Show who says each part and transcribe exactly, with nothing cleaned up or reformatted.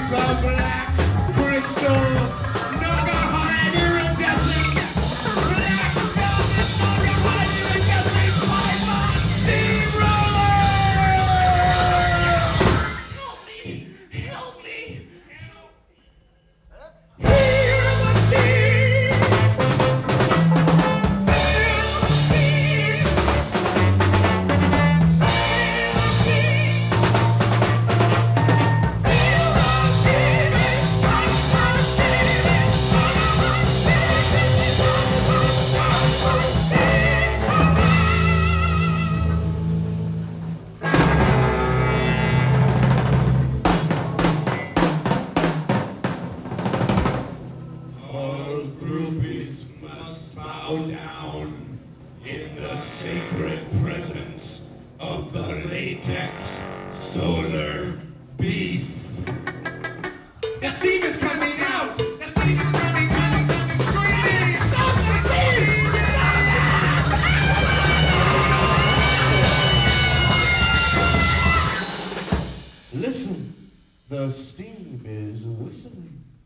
Speaker 1: the black crystal Nagahide iridescent black velvet Nagahide iridescent Python steamroller! Help me! Help me! Hear the steam! Feel the steam! Feel the steam! Feel the steam! It's time for steam! It's time for steam! It's time for All groupies must bow down in the sacred presence of the latex solar beef.